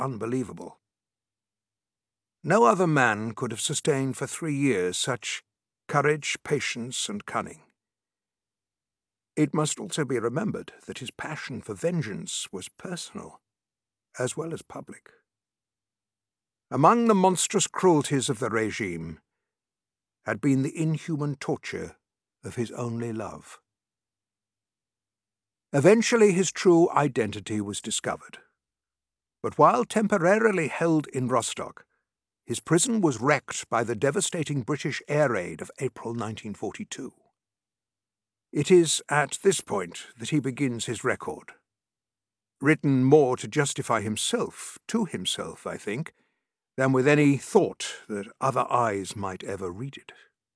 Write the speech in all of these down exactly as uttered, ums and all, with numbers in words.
unbelievable. No other man could have sustained for three years such courage, patience, and cunning. It must also be remembered that his passion for vengeance was personal, as well as public. Among the monstrous cruelties of the regime had been the inhuman torture of his only love. Eventually his true identity was discovered, but while temporarily held in Rostock, his prison was wrecked by the devastating British air raid of April nineteen forty-two. It is at this point that he begins his record, written more to justify himself, to himself, I think, than with any thought that other eyes might ever read it.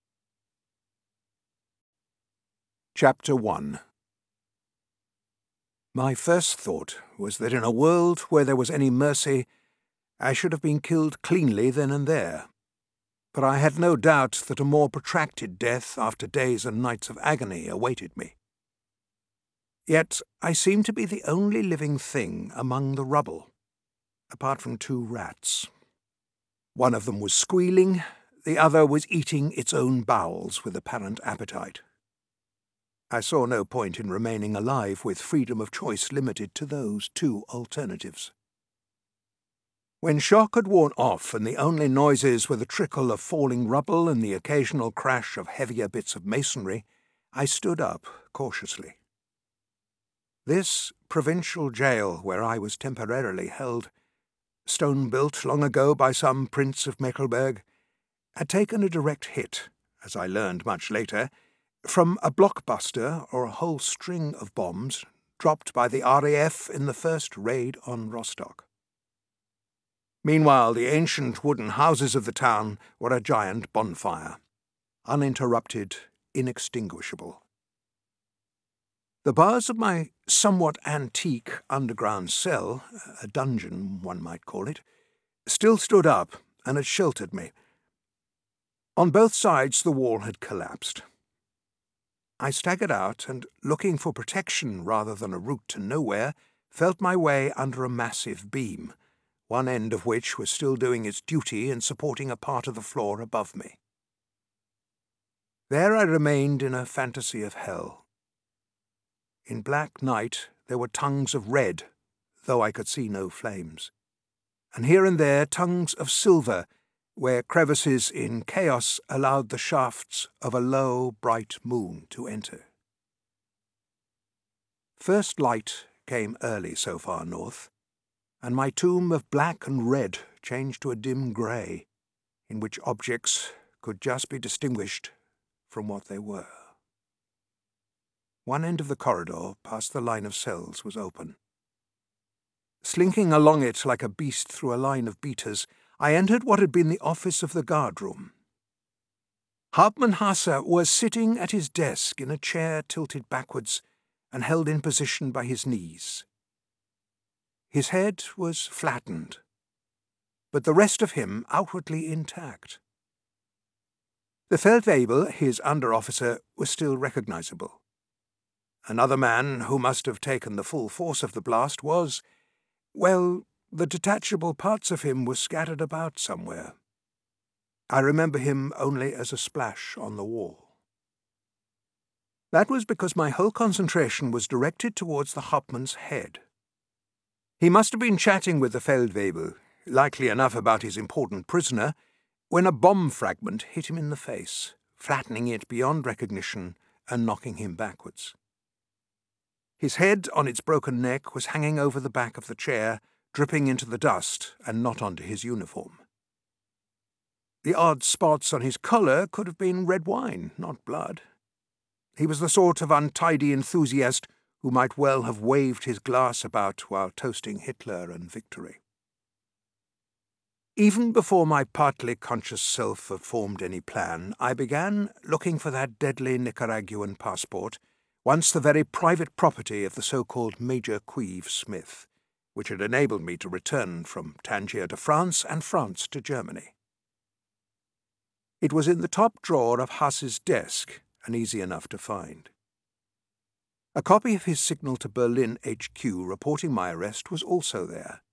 Chapter one. My first thought was that in a world where there was any mercy, I should have been killed cleanly then and there. But I had no doubt that a more protracted death after days and nights of agony awaited me. Yet I seemed to be the only living thing among the rubble, apart from two rats. One of them was squealing, the other was eating its own bowels with apparent appetite. I saw no point in remaining alive with freedom of choice limited to those two alternatives. When shock had worn off and the only noises were the trickle of falling rubble and the occasional crash of heavier bits of masonry, I stood up cautiously. This provincial jail where I was temporarily held, stone-built long ago by some prince of Mecklenburg, had taken a direct hit, as I learned much later, from a blockbuster or a whole string of bombs dropped by the R A F in the first raid on Rostock. Meanwhile, the ancient wooden houses of the town were a giant bonfire, uninterrupted, inextinguishable. The bars of my somewhat antique underground cell, a dungeon one might call it, still stood up and had sheltered me. On both sides the wall had collapsed. I staggered out and, looking for protection rather than a route to nowhere, felt my way under a massive beam, one end of which was still doing its duty in supporting a part of the floor above me. There I remained in a fantasy of hell. In black night there were tongues of red, though I could see no flames, and here and there tongues of silver, where crevices in chaos allowed the shafts of a low, bright moon to enter. First light came early so far north, and my tomb of black and red changed to a dim grey, in which objects could just be distinguished from what they were. One end of the corridor, past the line of cells, was open. Slinking along it like a beast through a line of beaters, I entered what had been the office of the guardroom. Hauptmann Hasse was sitting at his desk in a chair tilted backwards and held in position by his knees. His head was flattened, but the rest of him outwardly intact. The Feldwebel, his under-officer, was still recognizable. Another man who must have taken the full force of the blast was, well, the detachable parts of him were scattered about somewhere. I remember him only as a splash on the wall. That was because my whole concentration was directed towards the Hauptmann's head. He must have been chatting with the Feldwebel, likely enough about his important prisoner, when a bomb fragment hit him in the face, flattening it beyond recognition and knocking him backwards. His head on its broken neck was hanging over the back of the chair, dripping into the dust and not onto his uniform. The odd spots on his collar could have been red wine, not blood. He was the sort of untidy enthusiast who might well have waved his glass about while toasting Hitler and victory. Even before my partly conscious self had formed any plan, I began looking for that deadly Nicaraguan passport, once the very private property of the so-called Major Queeve Smith, which had enabled me to return from Tangier to France and France to Germany. It was in the top drawer of Hasse's desk, and easy enough to find. A copy of his signal to Berlin H Q reporting my arrest was also there,